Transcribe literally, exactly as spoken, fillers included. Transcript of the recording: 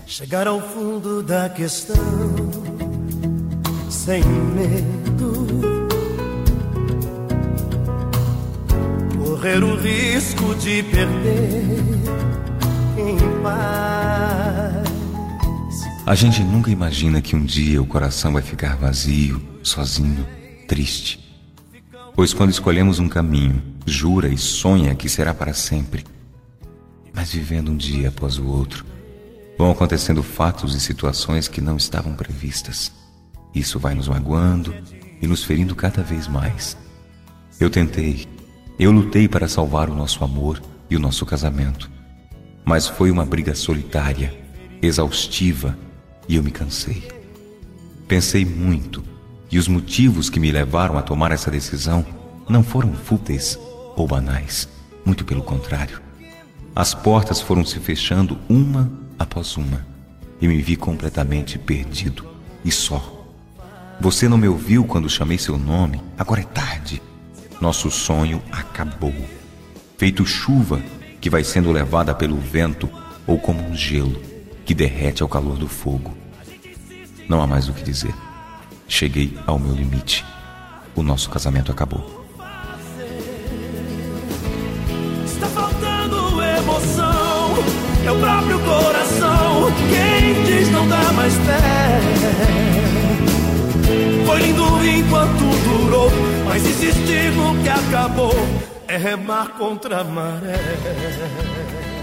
Chegar ao fundo da questão sem medo, correr o risco de perder em paz. A gente nunca imagina que um dia o coração vai ficar vazio, sozinho, triste. Pois quando escolhemos um caminho, jura e sonha que será para sempre. Mas vivendo um dia após o outro, vão acontecendo fatos e situações que não estavam previstas. Isso vai nos magoando e nos ferindo cada vez mais. Eu tentei, eu lutei para salvar o nosso amor e o nosso casamento. Mas foi uma briga solitária, exaustiva, e eu me cansei. Pensei muito, e os motivos que me levaram a tomar essa decisão não foram fúteis ou banais, muito pelo contrário. As portas foram se fechando uma após uma, e me vi completamente perdido e só. Você não me ouviu quando chamei seu nome, agora é tarde. Nosso sonho acabou, feito chuva que vai sendo levada pelo vento ou como um gelo que derrete ao calor do fogo. Não há mais o que dizer. Cheguei ao meu limite. O nosso casamento acabou. Está faltando emoção, é o próprio coração quem diz não dá mais pé. Foi lindo enquanto durou, mas insistir no que acabou é remar contra a maré.